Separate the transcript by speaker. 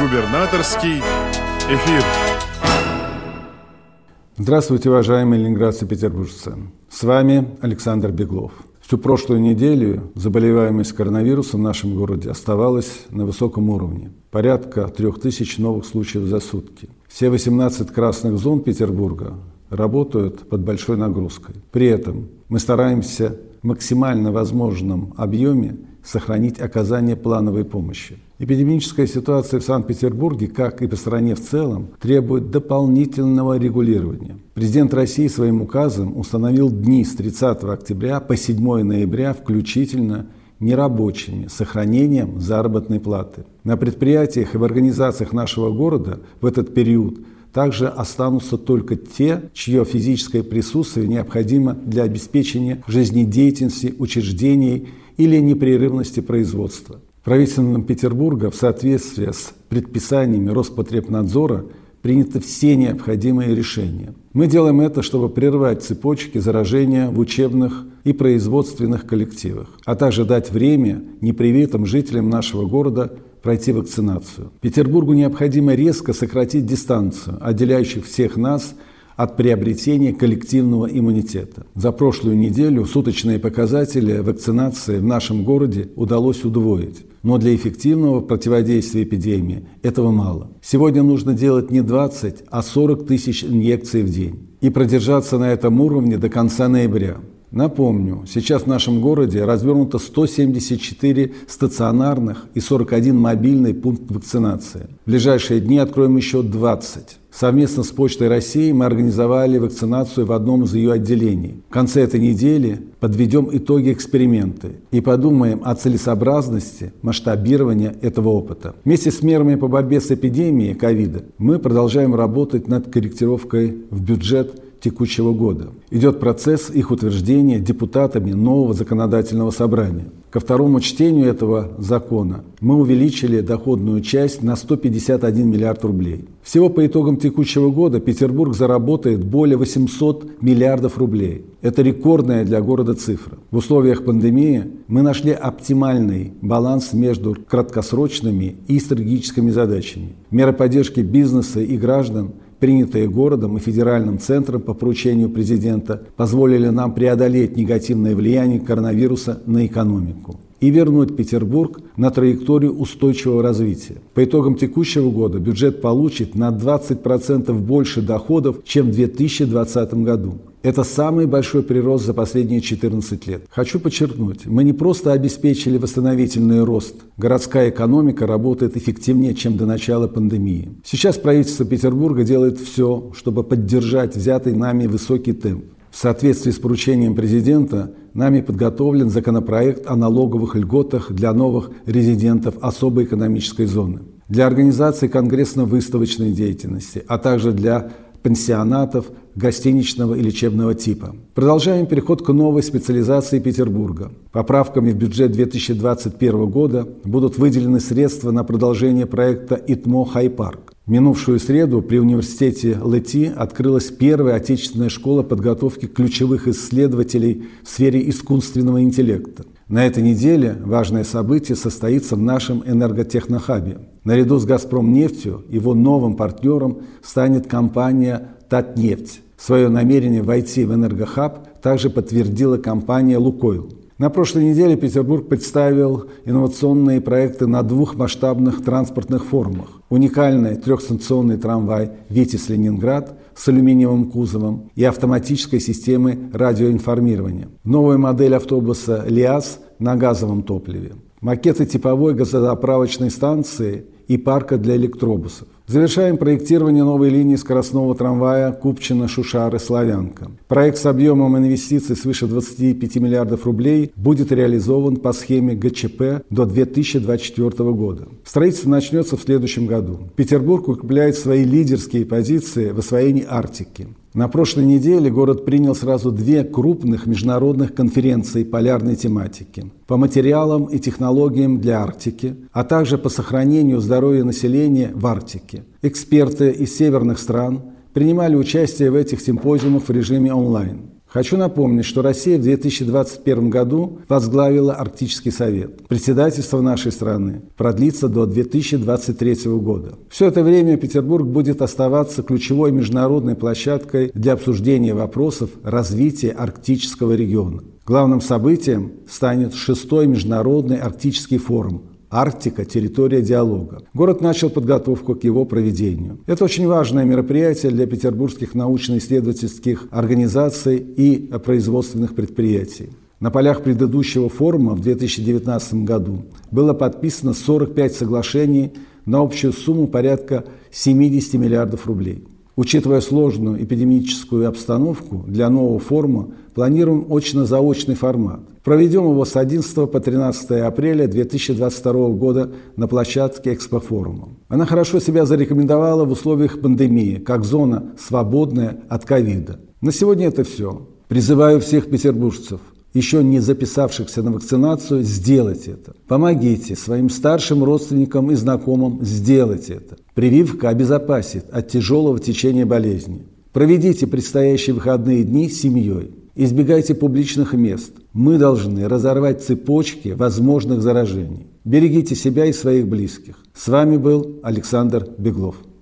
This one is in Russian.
Speaker 1: Губернаторский эфир.
Speaker 2: Здравствуйте, уважаемые ленинградцы и петербуржцы. С вами Александр Беглов. Всю прошлую неделю заболеваемость коронавирусом в нашем городе оставалась на высоком уровне. Порядка 3000 новых случаев за сутки. Все 18 красных зон Петербурга работают под большой нагрузкой. При этом мы стараемся в максимально возможном объеме сохранить оказание плановой помощи. Эпидемическая ситуация в Санкт-Петербурге, как и по стране в целом, требует дополнительного регулирования. Президент России своим указом установил дни с 30 октября по 7 ноября включительно нерабочими, с сохранением заработной платы. На предприятиях и в организациях нашего города в этот период также останутся только те, чье физическое присутствие необходимо для обеспечения жизнедеятельности учреждений или непрерывности производства. Правительством Петербурга в соответствии с предписаниями Роспотребнадзора приняты все необходимые решения. Мы делаем это, чтобы прервать цепочки заражения в учебных и производственных коллективах, а также дать время непривитым жителям нашего города пройти вакцинацию. Петербургу необходимо резко сократить дистанцию, отделяющую всех нас от приобретения коллективного иммунитета. За прошлую неделю суточные показатели вакцинации в нашем городе удалось удвоить. Но для эффективного противодействия эпидемии этого мало. Сегодня нужно делать не 20, а 40 тысяч инъекций в день. И продержаться на этом уровне до конца ноября. Напомню, сейчас в нашем городе развернуто 174 стационарных и 41 мобильный пункт вакцинации. В ближайшие дни откроем еще 20. Совместно с Почтой России мы организовали вакцинацию в одном из ее отделений. В конце этой недели подведем итоги эксперимента и подумаем о целесообразности масштабирования этого опыта. Вместе с мерами по борьбе с эпидемией ковида мы продолжаем работать над корректировкой в бюджет текущего года. Идет процесс их утверждения депутатами нового законодательного собрания. Ко второму чтению этого закона мы увеличили доходную часть на 151 миллиард рублей. Всего по итогам текущего года Петербург заработает более 800 миллиардов рублей. Это рекордная для города цифра. В условиях пандемии мы нашли оптимальный баланс между краткосрочными и стратегическими задачами. Меры поддержки бизнеса и граждан, принятые городом и федеральным центром по поручению президента, позволили нам преодолеть негативное влияние коронавируса на экономику и вернуть Петербург на траекторию устойчивого развития. По итогам текущего года бюджет получит на 20% больше доходов, чем в 2020 году. Это самый большой прирост за последние 14 лет. Хочу подчеркнуть, мы не просто обеспечили восстановительный рост. Городская экономика работает эффективнее, чем до начала пандемии. Сейчас правительство Петербурга делает все, чтобы поддержать взятый нами высокий темп. В соответствии с поручением президента нами подготовлен законопроект о налоговых льготах для новых резидентов особой экономической зоны, для организации конгрессно-выставочной деятельности, а также для пансионатов гостиничного и лечебного типа. Продолжаем переход к новой специализации Петербурга. Поправками в бюджет 2021 года будут выделены средства на продолжение проекта ИТМО Хай-Парк. В минувшую среду при университете ЛЭТИ открылась первая отечественная школа подготовки ключевых исследователей в сфере искусственного интеллекта. На этой неделе важное событие состоится в нашем энерготехнохабе. Наряду с «Газпромнефтью» его новым партнером станет компания «Татнефть». Свое намерение войти в энергохаб также подтвердила компания «Лукойл». На прошлой неделе Петербург представил инновационные проекты на 2 масштабных транспортных форумах. Уникальный трехстанционный трамвай «Витязь-Ленинград» с алюминиевым кузовом и автоматической системой радиоинформирования. Новая модель автобуса «ЛиАЗ» на газовом топливе. Макеты типовой газозаправочной станции и парка для электробусов. Завершаем проектирование новой линии скоростного трамвая Купчино-Шушары-Славянка. Проект с объемом инвестиций свыше 25 миллиардов рублей будет реализован по схеме ГЧП до 2024 года. Строительство начнется в следующем году. Петербург укрепляет свои лидерские позиции в освоении Арктики. На прошлой неделе город принял сразу 2 крупных международных конференции полярной тематики по материалам и технологиям для Арктики, а также по сохранению здоровья населения в Арктике. Эксперты из северных стран принимали участие в этих симпозиумах в режиме онлайн. Хочу напомнить, что Россия в 2021 году возглавила Арктический совет. Председательство нашей страны продлится до 2023 года. Все это время Петербург будет оставаться ключевой международной площадкой для обсуждения вопросов развития арктического региона. Главным событием станет 6-й международный арктический форум «Арктика. Территория диалога». Город начал подготовку к его проведению. Это очень важное мероприятие для петербургских научно-исследовательских организаций и производственных предприятий. На полях предыдущего форума в 2019 году было подписано 45 соглашений на общую сумму порядка 70 миллиардов рублей. Учитывая сложную эпидемическую обстановку, для нового форума планируем очно-заочный формат. Проведем его с 11 по 13 апреля 2022 года на площадке Экспофорума. Она хорошо себя зарекомендовала в условиях пандемии, как зона, свободная от ковида. На сегодня это все. Призываю всех петербуржцев, еще не записавшихся на вакцинацию, сделать это. Помогите своим старшим родственникам и знакомым сделать это. Прививка обезопасит от тяжелого течения болезни. Проведите предстоящие выходные дни с семьей. Избегайте публичных мест. Мы должны разорвать цепочки возможных заражений. Берегите себя и своих близких. С вами был Александр Беглов.